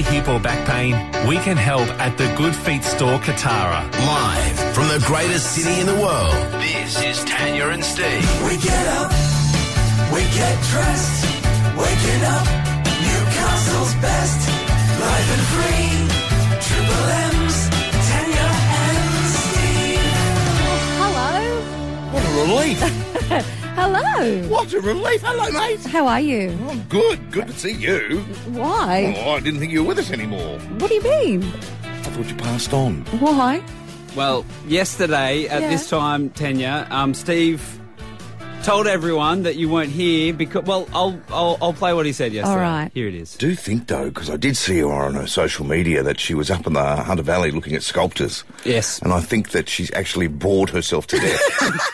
knee, hip or back pain, we can help at the Good Feet store Katara. Live from the greatest city in the world, this is Tanya and Steve. We get up, we get dressed, waking up, Newcastle's best, live and free, Triple M's, Tanya and Steve. Hello. What a relief. Hello. What a relief. Hello, mate. How are you? I'm good. Good to see you. Why? Oh, I didn't think you were with us anymore. What do you mean? I thought you passed on. Why? Well, yesterday at this time, Tanya, Steve told everyone that you weren't here because. Well, I'll play what he said yesterday. All right. Here it is. Do think, though, because I did see her on her social media that she was up in the Hunter Valley looking at sculptures. Yes. And I think that she's actually bored herself to death.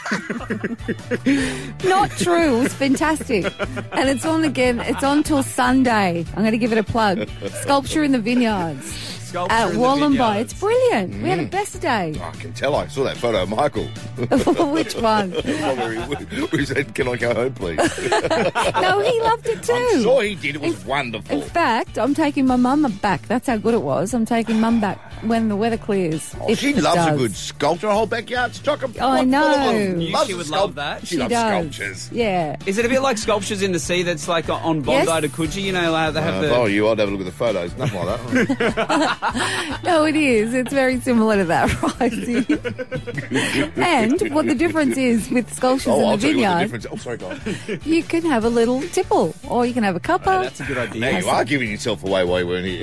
Not true. It was fantastic. And it's on again. It's on till Sunday. I'm going to give it a plug. Sculpture in the Vineyards. Sculpture At in the Wallumbah. Vineyards. It's brilliant. We had the best day. I can tell. I saw that photo of Michael. Which one? We said, can I go home, please? No, he loved it too. I'm sure he did. It was wonderful. In fact, I'm taking my mum back. That's how good it was. I'm taking mum back when the weather clears. Oh, if she it loves does. a good sculpture. Her whole backyard's chock-a-block. I know. Knew she would love that. She She loves does. sculptures. Yeah. Is it a bit like sculptures in the sea that's like on Bondi Yes. to Coogee? You know, like they have If I were the... you, I'd have a look at the photos. Nothing like that. No, it is. It's very similar to that, right? And what the difference is with sculptures in I'll the tell you what the vineyard, difference. Oh, sorry, God. you can have a little tipple or you can have a cuppa. That's a good idea. Now you are giving yourself away while you weren't here.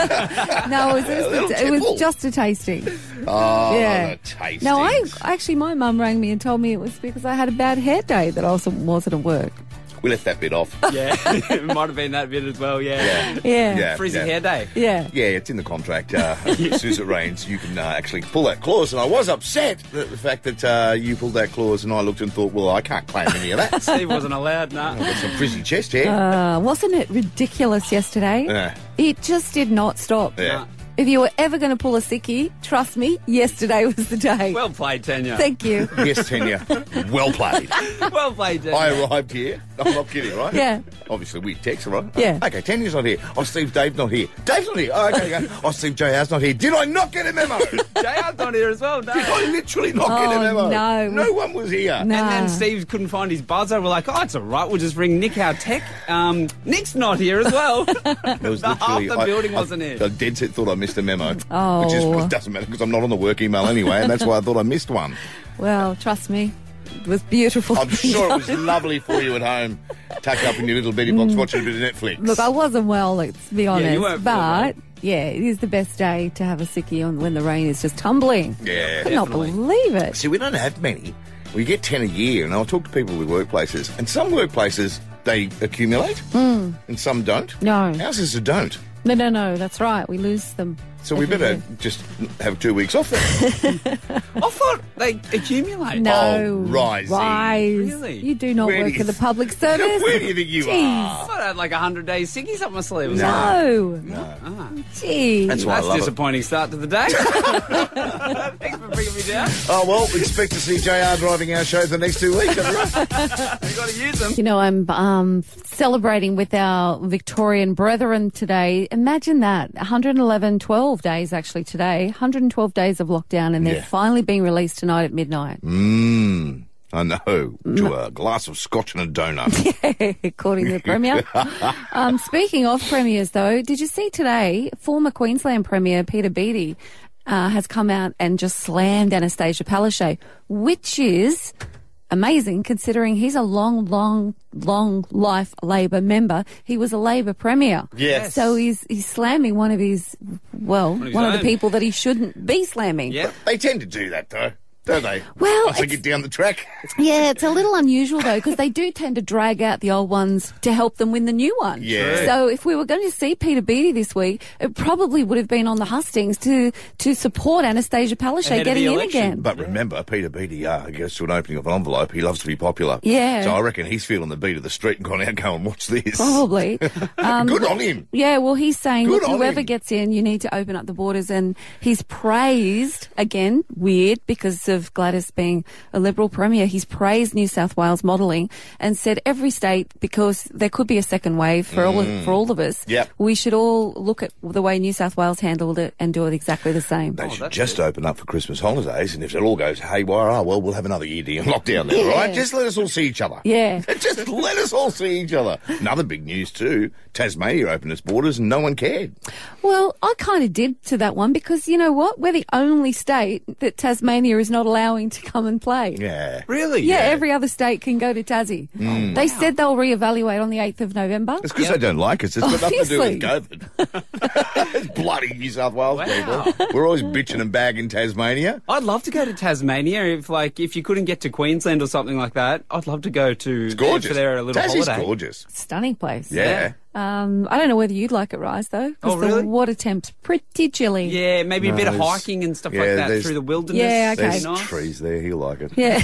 No, it little was tipple. just a tasting. Oh, Yeah. the tastings. No, actually, my mum rang me and told me it was because I had a bad hair day that I also wasn't at work. We left that bit off. Yeah, it might have been that bit as well, yeah. Yeah. Frizzy hair day. Yeah. Yeah, it's in the contract. As soon as it rains, you can actually pull that clause. And I was upset at the fact that you pulled that clause, and I looked and thought, well, I can't claim any of that. Steve wasn't allowed, nah. I've got some frizzy chest hair. Wasn't it ridiculous yesterday? Yeah. It just did not stop. Yeah. If you were ever going to pull a sickie, trust me, yesterday was the day. Well played, Tanya. Thank you. Yes, Tanya. Well played. Well played, Tanya. I arrived here. I'm not kidding, right? Yeah. Obviously, we text, right? Yeah. Okay, Tanya's not here. Oh, Steve, Dave's not here. Dave's not here. Oh, okay. Oh, Steve, JR's not here. Did I not get a memo? Did JR's not here as well, no. I literally not get a Oh, memo? no. No one was here. No. And then Steve couldn't find his buzzer. We're like, oh, it's all right. We'll just ring Nick, our tech. Nick's not here as well. It was Half literally- the building wasn't here. I dead set thought I missed a memo. Oh. Which doesn't matter because I'm not on the work email anyway, and that's why I thought I missed one. Well, trust me, it was beautiful. I'm sure it was lovely for you at home, tucked up in your little beddy box watching a bit of Netflix. Look, I wasn't well, let's be honest. you weren't but, yeah, it is the best day to have a sickie on when the rain is just tumbling. Yeah. I could not Definitely. believe it. See, we don't have many. We get 10 a year, and I'll talk to people with workplaces, and some workplaces, they accumulate, and some don't. No. Ours is a don't. No, that's right. We lose them. So we every better year. just have 2 weeks off then. I thought they accumulate. No. Oh, Risey. Rise. Really? You do not Where do work you in the public service. Where do you think you Jeez. are? I had like 100 days sickies up my sleeve. or something. No. Jeez. That's why I That's a love it. disappointing start to the day. Thanks for bringing me down. Oh, well, expect to see JR driving our show for the next 2 weeks. That's right. We've got to use them. You know, I'm celebrating with our Victorian brethren today. Imagine that. 12 days actually today. 112 days of lockdown, and they're Yeah. finally being released tonight at midnight. I know. To a glass of scotch and a donut. According to the Premier. Speaking of premiers, though, did you see today, former Queensland Premier Peter Beattie has come out and just slammed Anastasia Palaszczuk, which is amazing considering he's a long life Labor member. He was a Labor Premier. Yes. So he's slamming one of his, one of the own. people that he shouldn't be slamming. Yeah. They tend to do that, though, don't they? Well, Once they get down the track. Yeah, it's a little unusual though, because they do tend to drag out the old ones to help them win the new one. Yeah. So if we were going to see Peter Beattie this week, it probably would have been on the hustings to support Anastasia Palaszczuk Ahead of getting the in election. again. But remember, Peter Beattie goes to an opening of an envelope. He loves to be popular. Yeah. So I reckon he's feeling the beat of the street and gone out, go and watch this. Probably. Good on him. Yeah, well, he's saying, Good look, on whoever him. gets in, you need to open up the borders. And he's praised, again, weird, because of of Gladys being a Liberal Premier, he's praised New South Wales modelling and said every state, because there could be a second wave for all of us, Yep. we should all look at the way New South Wales handled it and do it exactly the same. They should just open up for Christmas holidays, and if it all goes haywire, well, we'll have another year in lockdown then, all right? Just let us all see each other. Yeah. Just let us all see each other. Another big news too, Tasmania opened its borders and no one cared. Well, I kind of did to that one because you know what? We're the only state that Tasmania is not allowing to come and play. Yeah. Really? Yeah, every other state can go to Tassie. They said they'll reevaluate on the 8th of November. It's because they don't like us. It's got nothing to do with Obviously. COVID. It's bloody New South Wales people. We're always bitching and bagging Tasmania. I'd love to go to Tasmania if you couldn't get to Queensland or something like that. I'd love to go to It's gorgeous. for their little Tassie's holiday. gorgeous. Stunning place. Yeah. I don't know whether you'd like it, Rise, though. 'Cause Oh, really? the water temp's pretty chilly. Yeah, maybe a bit of there's- hiking and stuff yeah, like that there's- through the wilderness. Yeah, okay. There's Nice. trees there. He'll like it. Yeah.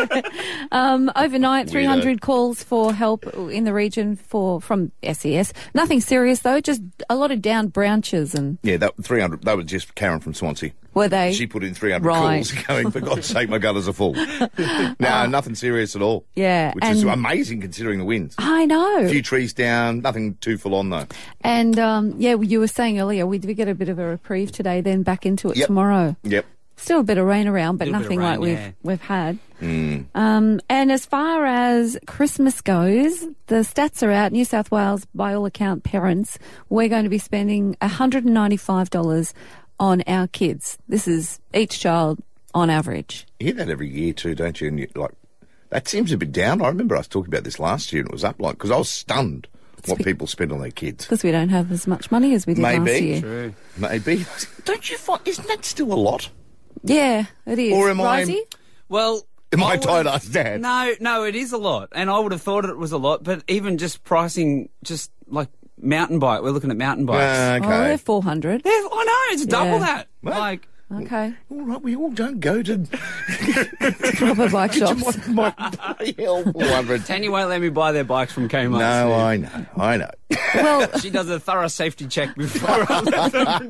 Overnight, 300 calls for help in the region from SES. Nothing serious, though, just a lot of downed branches and Yeah, that 300. That was just Karen from Swansea. were they? She put in 300 Right. calls going, for God's sake, my gutters are full. No, nothing serious at all. Yeah, Which is and- amazing considering the winds. I know. A few trees down, nothing too full on though. And, you were saying earlier, we did get a bit of a reprieve today, then back into it Yep. tomorrow. Yep. Still a bit of rain around, but Little bit nothing of like rain, we've had. Mm. And as far as Christmas goes, the stats are out. New South Wales, by all account, parents, we're going to be spending $195 on our kids. This is each child on average. You hear that every year too, don't you? And you like, that seems a bit down. I remember us talking about this last year and it was up because I was stunned what people spend on their kids. Because we don't have as much money as we did last Maybe. year. True. Maybe. Don't you find, isn't that still a lot? Yeah, it is. Or am I- Risey? Well, Am I would've- tight ass dad? No, it is a lot, and I would have thought it was a lot. But even just pricing, just like mountain bike, we're looking at mountain bikes. Oh, they're Okay. 400. Yeah, I know it's double Yeah. that. What? Like, Okay. All right, we all don't go to Proper bike shops. my bloody hell 400. Tanya won't let me buy their bikes from Kmart. No, Steve. I know. Well, She does a thorough safety check before I let them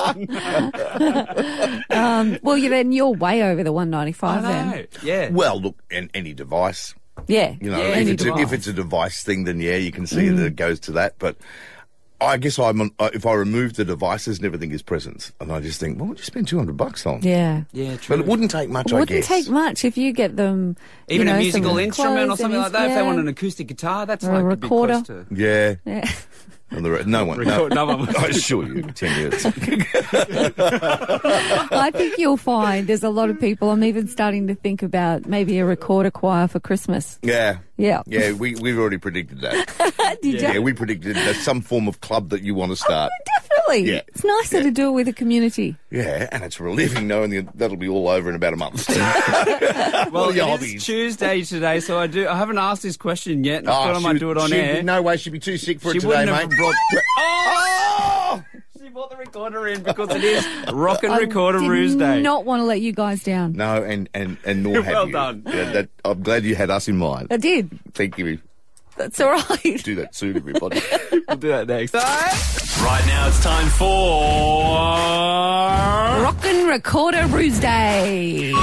jump on. then you're way over the 195 I then. know. Yeah. Well, look, any device, Yeah. you know, Yeah, if, any it's device. if it's a device thing, then yeah, you can see that it goes to that. But I guess if I remove the devices and everything is presents, and I just think, what would you spend $200 on? Yeah. Yeah, true. But it wouldn't take much, It I wouldn't guess. take much if you get them. Even you know, a musical some instrument or clothes something and like that. If they want yeah. an acoustic guitar, that's Or a like a bit recorder. close to. Yeah. Yeah. And no one. No one. I assure you, 10 years. I think you'll find there's a lot of people. I'm even starting to think about maybe a recorder choir for Christmas. Yeah. Yeah. Yeah, we've already predicted that. Did Yeah, you? we predicted there's some form of club that you want to start. Definitely. Yeah. It's nicer Yeah. to do it with a community. Yeah, and it's relieving knowing that that'll be all over in about a month. Well, are your it hobbies? is Tuesday today, so I haven't asked this question yet. And I thought I might do it on she'd air. be- No way, she'd be too sick for She it today, wouldn't have mate. brought- Oh! She brought the recorder in because it is Rock and I Recorder did Ruse Day. not want to let you guys down. No, and nor have Well you. done. Yeah, I'm glad you had us in mind. I did. Thank you. That's all right. Do that soon, everybody. We'll do that next. Right now it's time for... Rockin' Recorder Ruse Day.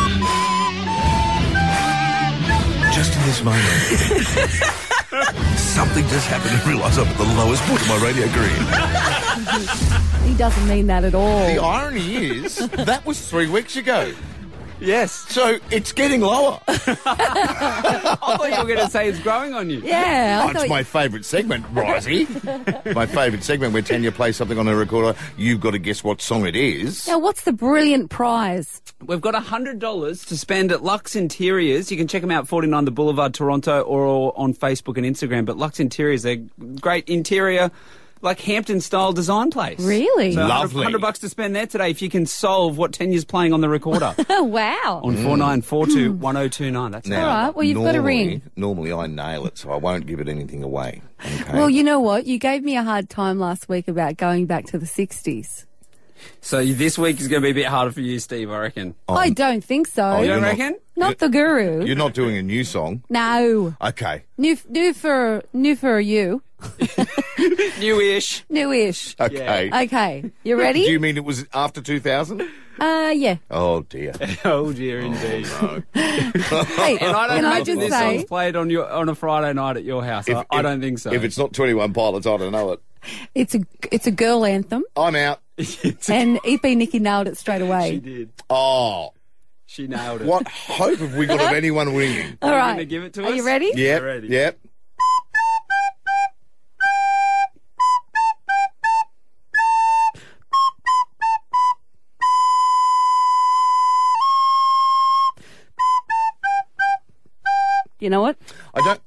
Just in this moment, something just happened to realise I'm at the lowest point of my radio career. He doesn't mean that at all. The irony is, that was 3 weeks ago. Yes. So it's getting lower. I thought you were going to say it's growing on you. Yeah. I Oh, thought it's my favourite segment, Risey. My favourite segment where Tanya plays something on a recorder. You've got to guess what song it is. Now, what's the brilliant prize? We've got $100 to spend at Lux Interiors. You can check them out, 49 The Boulevard, Toronto, or on Facebook and Instagram. But Lux Interiors, they're great interior, like Hampton-style design place. Really? So Lovely. $100 to spend there today if you can solve what Tanya's playing on the recorder. Oh, wow. On 49421029. That's Now, All right, well, you've got a normally- ring. Normally I nail it, so I won't give it anything away. Okay. Well, you know what? You gave me a hard time last week about going back to the 60s. So this week is going to be a bit harder for you, Steve, I reckon. I don't think so. You you're don't not- reckon? Not the guru. You're not doing a new song. No. Okay. New for you. Newish. Newish. Okay. Okay, you ready? Do you mean it was after 2000? Yeah. Oh, dear. Oh dear, indeed. Hey, And I don't can I imagine just this song's say, played on a Friday night at your house. I don't think so. If it's not 21 Pilots, I don't know it. it's a girl anthem, I'm out. and EP Nikki nailed it straight away. She did. Oh, She nailed it. what hope have we got of anyone winning? All Are you right, gonna give it to are us? you ready? Yep, ready. yep. You know what? I don't...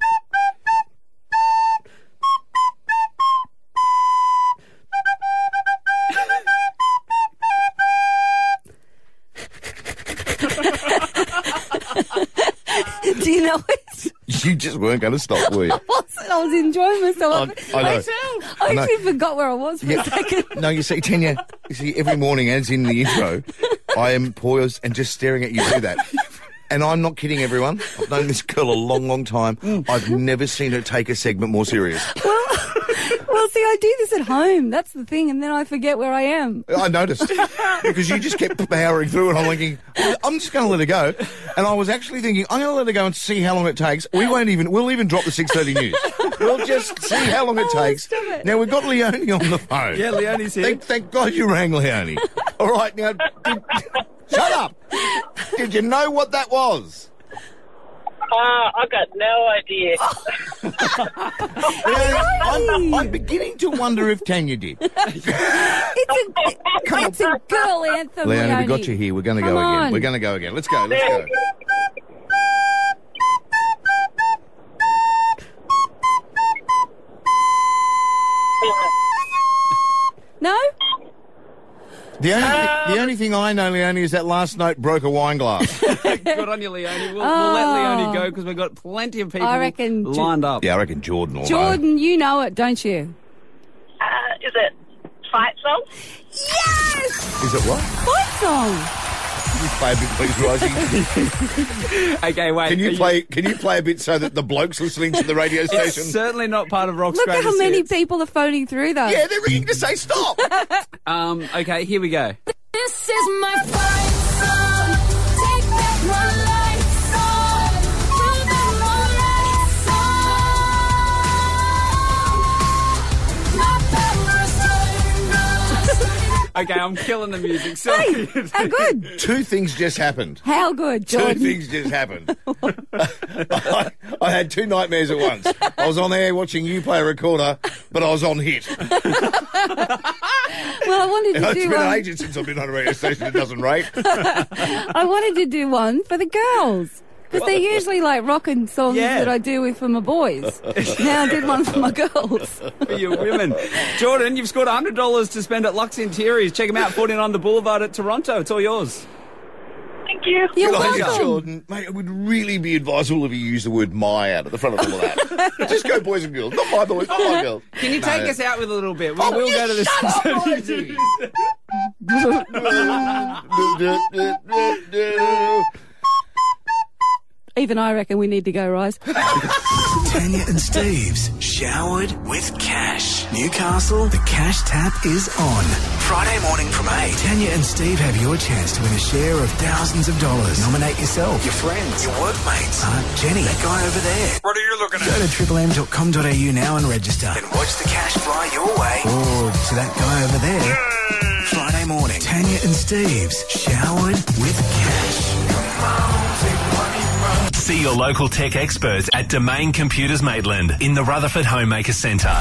Do you know it? You just weren't going to stop, were you? I was enjoying myself. I know. I know. actually forgot where I was for a second. No, you see, Tanya, every morning, as in the intro, I am poised and just staring at you do that. And I'm not kidding, everyone. I've known this girl a long, long time. I've never seen her take a segment more serious. Well, see, I do this at home. That's the thing, and then I forget where I am. I noticed. Because you just kept powering through, and I'm thinking, I'm just going to let her go. And I was actually thinking, I'm going to let her go and see how long it takes. We'll even drop the 6:30 news. We'll just see how long it takes. stop it. Now, we've got Leonie on the phone. Yeah, Leonie's here. Thank God you rang Leonie. All right, now, shut up. Did you know what that was? I got no idea. Leonie, I'm beginning to wonder if Tanya did. It's a girl anthem, Leonie, we got you here. We're going to Come go again. on. We're going to go again. Let's go. Let's go. No? The only thing I know, Leonie, is that last note broke a wine glass. Good on you, Leonie. We'll let Leonie go because we've got plenty of people I reckon lined up. Yeah, I reckon Jordan will know. Jordan, you know it, don't you? Is it fight song? Yes! Is it what? Fight song. Can you play a bit, please, Rosie? Okay, wait. Can you play a bit so that the blokes listening to the radio It's station? certainly not part of Rock's Look at greatest how many hits. people are phoning through, though. Yeah, they're ringing to say stop. Okay, here we go. This is my fight song. Take back my life song. Take back my life song. My power's turned on. Okay, I'm killing the music. Sorry. Hey, how good? Two things just happened. How good, Two Jordan? things just happened. I had two nightmares at once. I was on there watching you play a recorder, but I was on hit. Well, I wanted to It's do been one. ages since I've been on a radio station that doesn't rate. I wanted to do one for the girls. Because they're usually like rocking songs Yeah. that I do for my boys. Now I did one for my girls. For you women. Jordan, you've scored $100 to spend at Lux Interiors. Check them out, 49 The Boulevard at Toronto. It's all yours. Thank you. You're Good on you, welcome. Jordan. Mate, it would really be advisable if you use the word my out at the front of all of that. Just go boys and girls. Not my boys, not my girls. Can you take us out with a little bit? We Oh, will you go to the shut up, Rosie. Even I reckon we need to go, Rise. Tanya and Steve's Showered with Cash. Newcastle, the cash tap is on. Friday morning from 8. Tanya and Steve have your chance to win a share of thousands of dollars. Nominate yourself, your friends, your workmates. Jenny, that guy over there. What are you looking at? Go to triplem.com.au now and register. And watch the cash fly your way. Or to that guy over there. Friday morning, Tanya and Steve's Showered with Cash. See your local tech experts at Domain Computers Maitland in the Rutherford Homemaker Centre.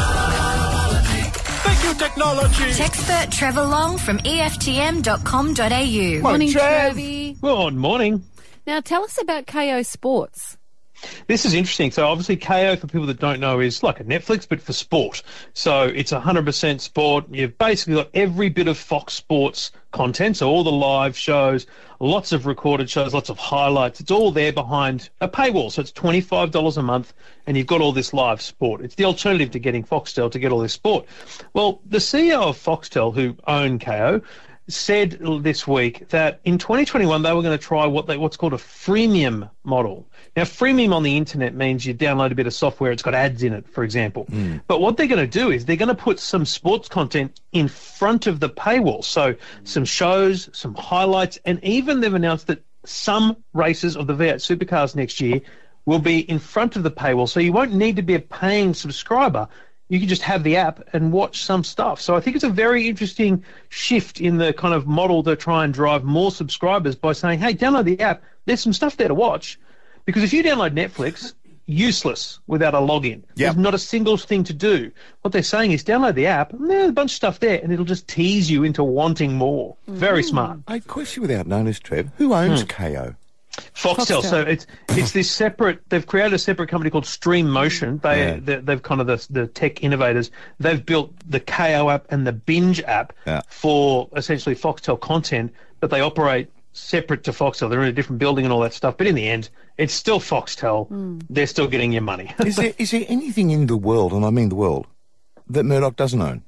Thank you, technology. Techspert Trevor Long from EFTM.com.au. Morning, Trev. Trevi. Good morning. Now tell us about KO Sports. This is interesting. So obviously KO, for people that don't know, is like a Netflix, but for sport. So it's 100% sport. You've basically got every bit of Fox Sports content, so all the live shows, lots of recorded shows, lots of highlights. It's all there behind a paywall. So it's $25 a month, and you've got all this live sport. It's the alternative to getting Foxtel to get all this sport. Well, the CEO of Foxtel, who own KO, said this week that in 2021 they were going to try what's called a freemium model. Now, freemium on the internet means you download a bit of software, it's got ads in it, for example. But what they're going to do is they're going to put some sports content in front of the paywall. So some shows, some highlights, and even they've announced that some races of the V8 Supercars next year will be in front of the paywall. So you won't need to be a paying subscriber. You can just have the app and watch some stuff. So I think it's a very interesting shift in the kind of model to try and drive more subscribers by saying, hey, download the app. There's some stuff there to watch. Because if you download Netflix, useless without a login. There's not a single thing to do. What they're saying is download the app, and there's a bunch of stuff there, and it'll just tease you into wanting more. Very smart. A question without notice, Trev. Who owns KO? Foxtel. So it's this separate. They've created a separate company called Stream Motion. They've kind of the tech innovators. They've built the KO app and the Binge app for essentially Foxtel content, but they operate separate to Foxtel. They're in a different building and all that stuff. But in the end, it's still Foxtel. They're still getting your money. Is there anything in the world, and I mean the world, that Murdoch doesn't own?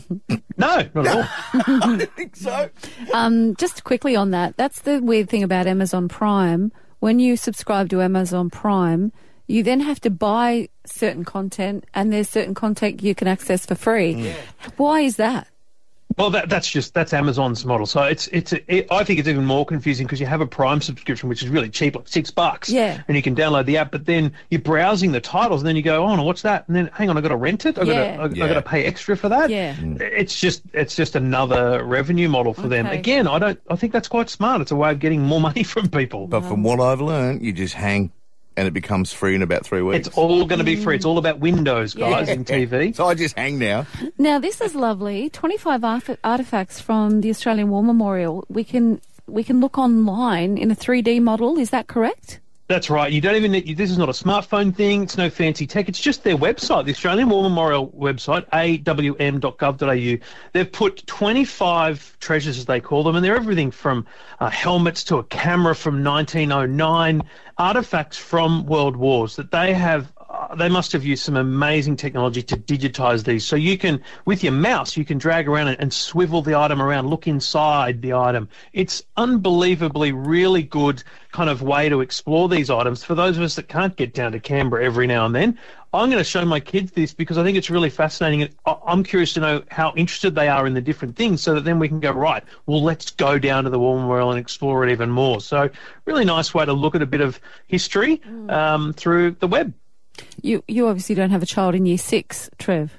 No, not at all. I don't think so. Just quickly on that, that's the weird thing about Amazon Prime. When you subscribe to Amazon Prime, you then have to buy certain content, and there's certain content you can access for free. Why is that? Well, that's Amazon's model. So I think it's even more confusing because you have a Prime subscription, which is really cheap, like $6. Yeah. And you can download the app, but then you're browsing the titles, and then you go, oh, no, what's that? And then, hang on, I've got to rent it? I've got to pay extra for that? Yeah. It's just another revenue model for them. Again, I think that's quite smart. It's a way of getting more money from people. But from what I've learned, you just hang and it becomes free in about 3 weeks. It's all going to be free. It's all about Windows, guys, in TV. So I just hang now. Now, this is lovely. 25 artefacts from the Australian War Memorial. We can look online in a 3D model. Is that correct? That's right. You don't even need. This is not a smartphone thing. It's no fancy tech. It's just their website, the Australian War Memorial website, awm.gov.au. They've put 25 treasures, as they call them, and they're everything from helmets to a camera from 1909, artifacts from world wars that they have. They must have used some amazing technology to digitize these. So you can, with your mouse, you can drag around and swivel the item around, look inside the item. It's unbelievably really good kind of way to explore these items. For those of us that can't get down to Canberra every now and then, I'm going to show my kids this because I think it's really fascinating. And I'm curious to know how interested they are in the different things so that then we can go, right, well, let's go down to the War Memorial and explore it even more. So really nice way to look at a bit of history through the web. You obviously don't have a child in year 6, Trev.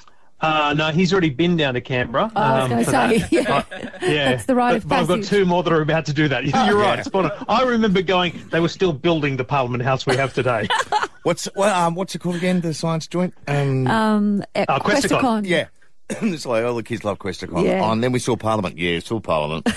No, he's already been down to Canberra. I was going to say, yeah. That's the rite of but I've got passage. 2 more that are about to do that. You're right. Spot on. I remember going, they were still building the Parliament House we have today. What's it called again, the science joint? Questacon. Yeah. It's like all the kids love Questacon. Yeah. Oh, and then we saw Parliament. Yeah, saw Parliament.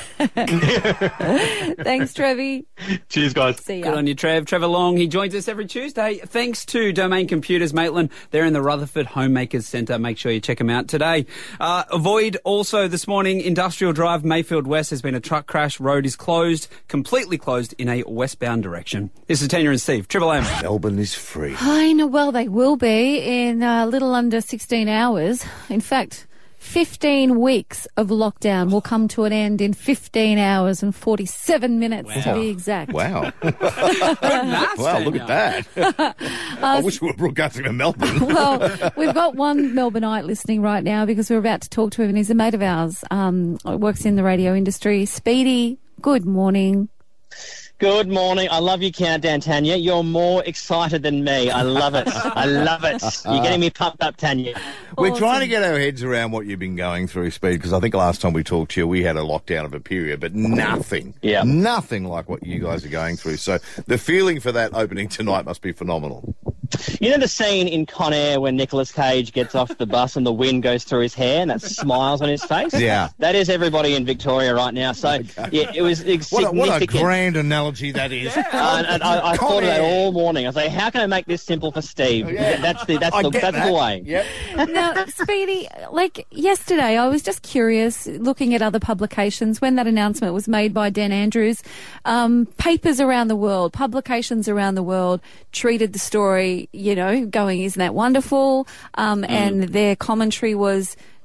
Thanks, Trevi. Cheers, guys. See ya. Good on you, Trev. Trevor Long, he joins us every Tuesday. Thanks to Domain Computers Maitland. They're in the Rutherford Homemakers Centre. Make sure you check them out today. Avoid also this morning, Industrial Drive, Mayfield West. There's been a truck crash. Road is closed, completely closed in a westbound direction. This is Tanya and Steve. Triple M. Melbourne is free. I know, well, they will be in a little under 16 hours. In fact, 15 weeks of lockdown will come to an end in 15 hours and 47 minutes to be exact. Wow. Maths, Wow, look at that. I wish we were broadcasting in Melbourne. Well, we've got one Melbourneite listening right now because we're about to talk to him, and he's a mate of ours, works in the radio industry. Speedy, good morning. Good morning. I love your countdown, Tanya. You're more excited than me. I love it. I love it. You're getting me pumped up, Tanya. We're trying to get our heads around what you've been going through, Speed, because I think last time we talked to you, we had a lockdown of a period, but nothing like what you guys are going through. So the feeling for that opening tonight must be phenomenal. You know the scene in Con Air when Nicolas Cage gets off the bus and the wind goes through his hair and that smiles on his face? Yeah. That is everybody in Victoria right now. So, yeah, it was significant. What a grand analogy that is. And I thought of that all morning. I was like, how can I make this simple for Steve? Yeah. That's the way. Yep. Now, Speedy, like yesterday, I was just curious, looking at other publications, when that announcement was made by Dan Andrews, papers around the world, publications around the world treated the story, going, isn't that wonderful? And their commentary was,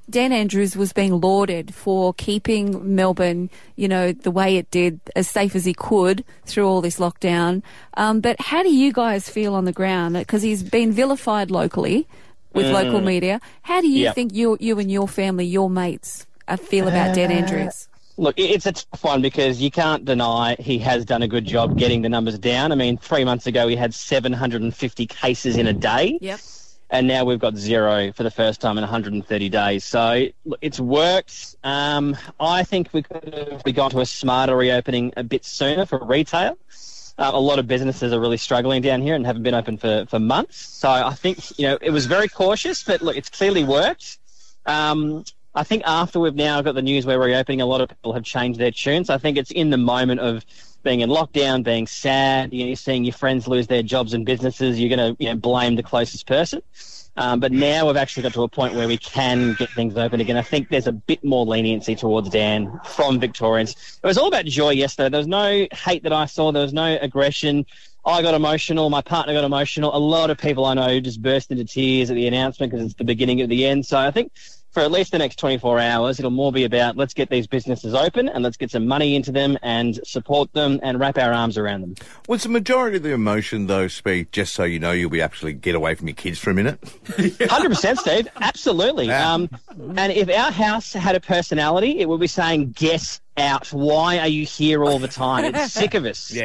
Dan Andrews was being lauded for keeping Melbourne, the way it did, as safe as he could through all this lockdown. But how do you guys feel on the ground? Because he's been vilified locally with local media. How do you think you and your family, your mates, feel about Dan Andrews? Look, it's a tough one because you can't deny he has done a good job getting the numbers down. I mean, 3 months ago he had 750 cases in a day. Yep. And now we've got 0 for the first time in 130 days. So look, it's worked. I think we could have gone to a smarter reopening a bit sooner for retail. A lot of businesses are really struggling down here and haven't been open for months. So I think, it was very cautious, but look, it's clearly worked. I think after we've now got the news we're reopening, a lot of people have changed their tunes. I think it's in the moment of being in lockdown, being sad, you're seeing your friends lose their jobs and businesses, you're going to blame the closest person. But now we've actually got to a point where we can get things open again. I think there's a bit more leniency towards Dan from Victorians. It was all about joy yesterday. There was no hate that I saw. There was no aggression. I got emotional. My partner got emotional. A lot of people I know just burst into tears at the announcement because it's the beginning of the end. So I think for at least the next 24 hours, it'll more be about let's get these businesses open and let's get some money into them and support them and wrap our arms around them. Was the majority of the emotion, though, Speed, just so you know, you'll be actually get away from your kids for a minute? 100%, Steve. Absolutely. And if our house had a personality, it would be saying, get out. Why are you here all the time? It's sick of us.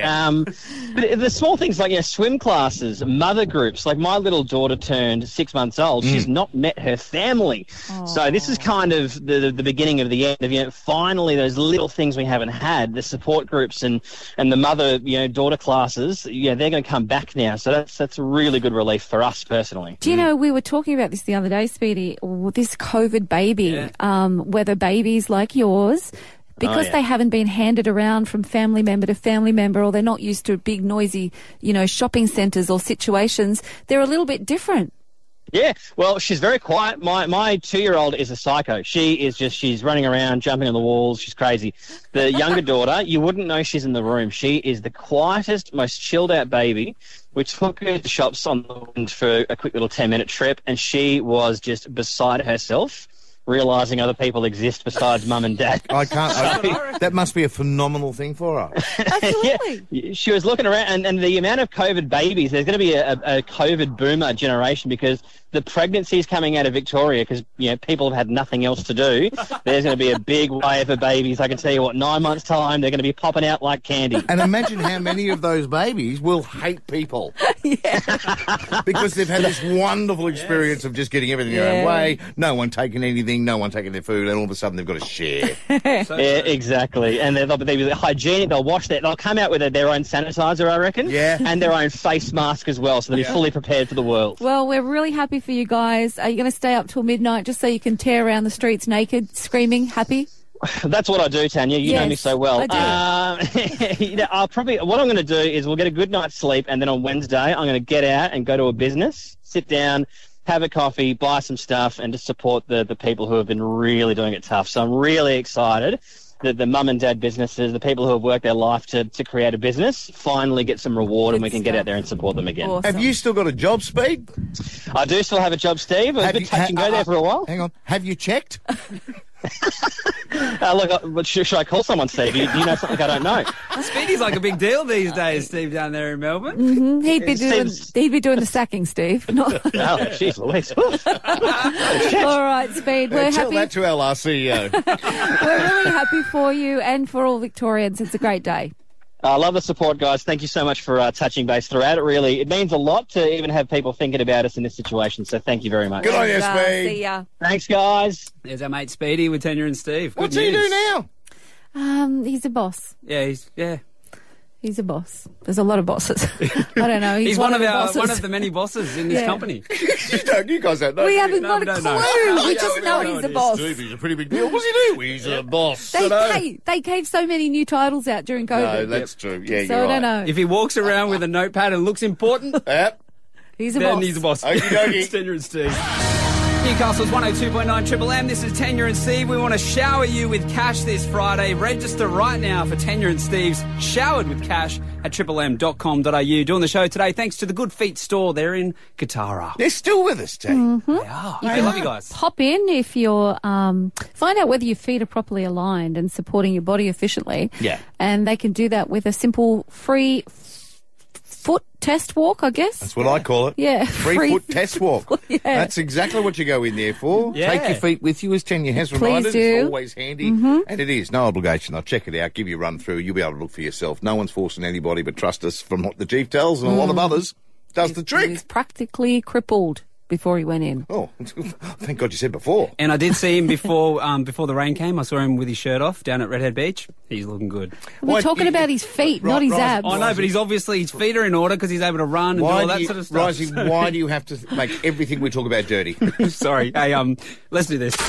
But the small things like swim classes, mother groups, like my little daughter turned 6 months old. She's not met her family. So this is kind of the beginning of the end of finally those little things we haven't had, the support groups and the mother daughter classes. They're going to come back now. So that's a really good relief for us personally. Do you know, we were talking about this the other day, Speedy, this COVID baby, whether babies like yours, because they haven't been handed around from family member to family member, or they're not used to big, noisy, shopping centres or situations, they're a little bit different. Yeah, well, she's very quiet. My 2-year-old is a psycho. She's running around, jumping on the walls. She's crazy. The younger daughter, you wouldn't know she's in the room. She is the quietest, most chilled-out baby. We took her to shops on the weekend for a quick little 10-minute trip, and she was just beside herself, realising other people exist besides mum and dad. That must be a phenomenal thing for her. Absolutely. Yeah, she was looking around, and the amount of COVID babies, there's going to be a COVID boomer generation because the pregnancies coming out of Victoria, because people have had nothing else to do, there's going to be a big wave of babies. I can tell you what, 9 months' time, they're going to be popping out like candy. And imagine how many of those babies will hate people. Because they've had this wonderful experience of just getting everything their own way, no one taking anything, no one taking their food, and all of a sudden they've got to share. Exactly. And they'll be hygienic, they'll wash they'll come out with their own sanitizer, I reckon, and their own face mask as well, so they'll be fully prepared for the world. Well, we're really happy for you guys. Are you going to stay up till midnight just so you can tear around the streets naked, screaming, happy? That's what I do, Tanya. You know me so well. I do. What I'm going to do is we'll get a good night's sleep, and then on Wednesday I'm going to get out and go to a business, sit down, have a coffee, buy some stuff, and just support the people who have been really doing it tough. So I'm really excited that the mum and dad businesses, the people who have worked their life to create a business, finally get some reward and we can get out there and support them again. Awesome. Have you still got a job, Speed? I do still have a job, Steve. I've been touch and go there for a while. Hang on. Have you checked? Look, should I call someone, Steve? Do you know something I don't know? Speedy's like a big deal these days, Steve, down there in Melbourne. Mm-hmm. He'd be doing the sacking, Steve. Oh, jeez Louise. All right, Speed. We're Tell happy. that to our CEO. We're really happy for you and for all Victorians. It's a great day. I love the support, guys. Thank you so much for touching base throughout. It means a lot to even have people thinking about us in this situation, so thank you very much. Good on you, Speed. See ya. Thanks, guys. There's our mate Speedy with Tanya and Steve. What's he do now? He's a boss. He's a boss. There's a lot of bosses. I don't know. He's one of bosses. the many bosses in this company. You guys don't know. We haven't got a clue. know. We just know he's a boss. He's a pretty big deal. What's he do? He's a boss. They gave so many new titles out during COVID. No, that's true. Yeah, so you're I right. don't know. If he walks around with a notepad and looks important, Yep. He's a then boss. he's a boss. Okie dokie. It's Tanya and Steve. Newcastle's 102.9 Triple M. This is Tanya and Steve. We want to shower you with cash this Friday. Register right now for Tanya and Steve's Showered with Cash at triplem.com.au. Doing the show today thanks to the Good Feet store. They're in Katara. They're still with us, T. They are. I love you guys. Pop in if you're, find out whether your feet are properly aligned and supporting your body efficiently. Yeah. And they can do that with a simple free foot test walk, I guess. That's what I call it. Yeah. Free foot test walk. Yeah. That's exactly what you go in there for. Yeah. Take your feet with you, as Tanya has reminded. do. It's always handy. And it is. No obligation. I'll check it out, give you a run through. You'll be able to look for yourself. No one's forcing anybody, but trust us from what the chief tells and a lot of others. Does the He trick. was practically crippled before he went in. Oh, thank God you said before. And I did see him before the rain came. I saw him with his shirt off down at Redhead Beach. He's looking good. We're Why- talking you- about his feet, Right, not his right. abs. I know, but he's obviously, his feet are in order because he's able to run and do all that sort of stuff. Rising, why do you have to make everything we talk about dirty? Sorry. Hey, let's do this.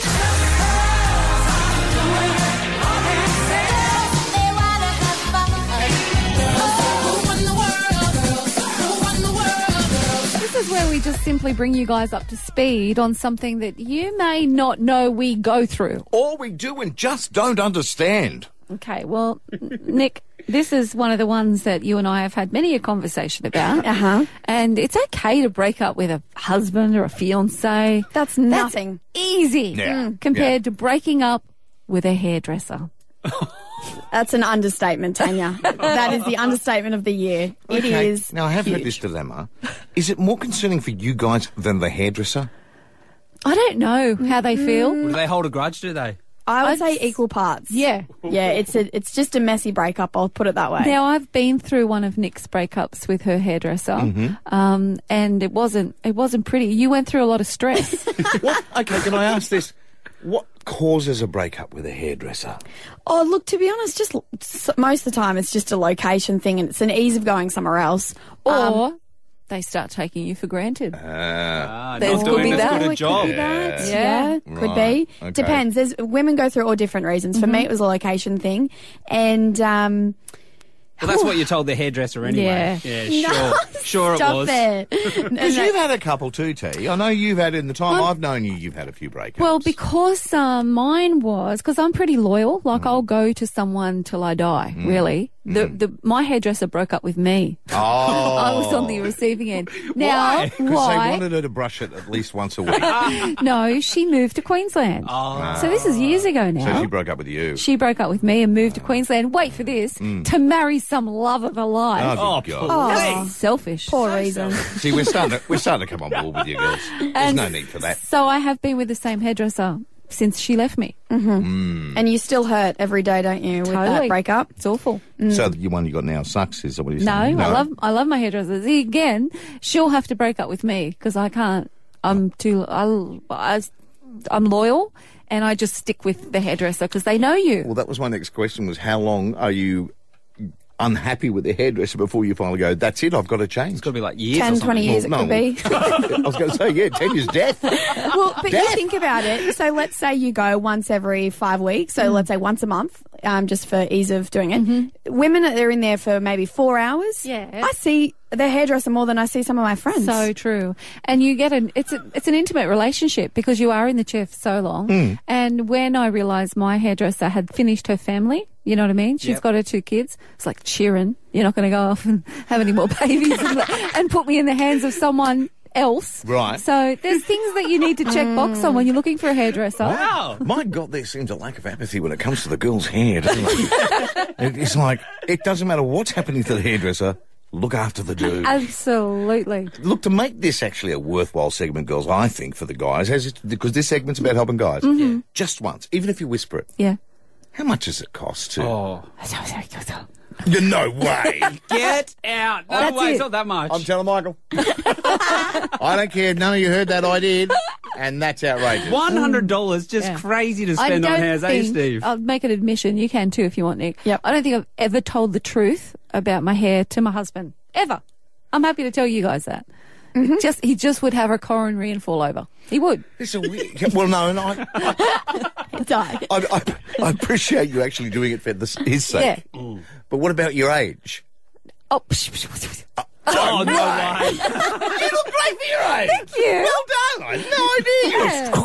This is where we just simply bring you guys up to speed on something that you may not know we go through. All we do and just don't understand. Okay, well, Nick, this is one of the ones that you and I have had many a conversation about. And it's okay to break up with a husband or a fiancé. That's nothing. Easy Yeah. compared to breaking up with a hairdresser. That's an understatement, Tanya. That is the understatement of the year. It Okay. is. Now, I have heard huge. this dilemma. Is it more concerning for you guys than the hairdresser? I don't know how they feel. Do they hold a grudge, do they? I would I'd say equal parts. Yeah. Yeah, it's just a messy breakup, I'll put it that way. Now, I've been through one of Nick's breakups with her hairdresser, and it wasn't pretty. You went through a lot of stress. What? Okay, can I ask this? What causes a breakup with a hairdresser? Oh, look, to be honest, just most of the time it's just a location thing and it's an ease of going somewhere else. Or they start taking you for granted. Not There's- could doing be as that. good Oh, a it job. could be that. Yeah. Yeah, could Right, be. okay. Depends. There's women go through all different reasons. For me, it was a location thing, and Well, that's what you told the hairdresser anyway. Yeah. Sure it stop was. there. Because you've had a couple too, T. I know you've had, in the time I've known you, you've had a few breakups. Well, because mine was, because I'm pretty loyal, like I'll go to someone till I die, really. My hairdresser broke up with me. Oh. I was on the receiving end. Now, Because they wanted her to brush it at least once a week. No, she moved to Queensland. So this is years ago now. So she broke up with you. She broke up with me and moved to Queensland. Wait for this, to marry some love of her life. Oh, good God. Oh, Selfish. poor reason. See, we're starting to come on board with you girls. There's And no need for that. So I have been with the same hairdresser since she left me. And you still hurt every day, don't you, with that Totally. breakup? It's awful. So the one you got now sucks, is that what you're No, saying? I love my hairdresser. See, again, she'll have to break up with me because I can't. I'm loyal, and I just stick with the hairdresser because they know you. Well, that was my next question, was how long are you unhappy with the hairdresser before you finally go, that's it, I've got to change? It's got to be like years 10, or something. 20 years it Well, could be. I was going to say, yeah, 10 years death. Well, but you think about it. So let's say you go once every 5 weeks. So let's say once a month, just for ease of doing it. Women, they're in there for maybe 4 hours. Yeah. I see the hairdresser more than I see some of my friends. So true. And you get it's an intimate relationship because you are in the chair for so long. And when I realised my hairdresser had finished her family, you know what I mean? She's Yep. got her 2 kids. It's like, Sheeran, you're not going to go off and have any more babies and put me in the hands of someone else. Right. So there's things that you need to check box on when you're looking for a hairdresser. Wow. My God, there seems a lack of apathy when it comes to the girl's hair, doesn't it? It's like, it doesn't matter what's happening to the hairdresser, look after the dude. Absolutely. Look, to make this actually a worthwhile segment, girls, I think, for the guys, because this segment's about helping guys, just once, even if you whisper it, Yeah. how much does it cost to... Oh. No way! Get out. No That's way. it. It's not that much. I'm telling Michael. I don't care. None of you heard that. I did. And that's outrageous. $100, just Yeah. crazy to I spend on don't hairs, eh, think, Steve? I'll make an admission. You can too if you want, Nick. Yep. I don't think I've ever told the truth about my hair to my husband. Ever. I'm happy to tell you guys that. He just would have a coronary and fall over. He would. It's a weird... Well, no, Die. I appreciate you actually doing it for his sake. Yeah. But what about your age? Oh, Oh, no way. You look great for your age. thank you. Well done. I had no idea Yes.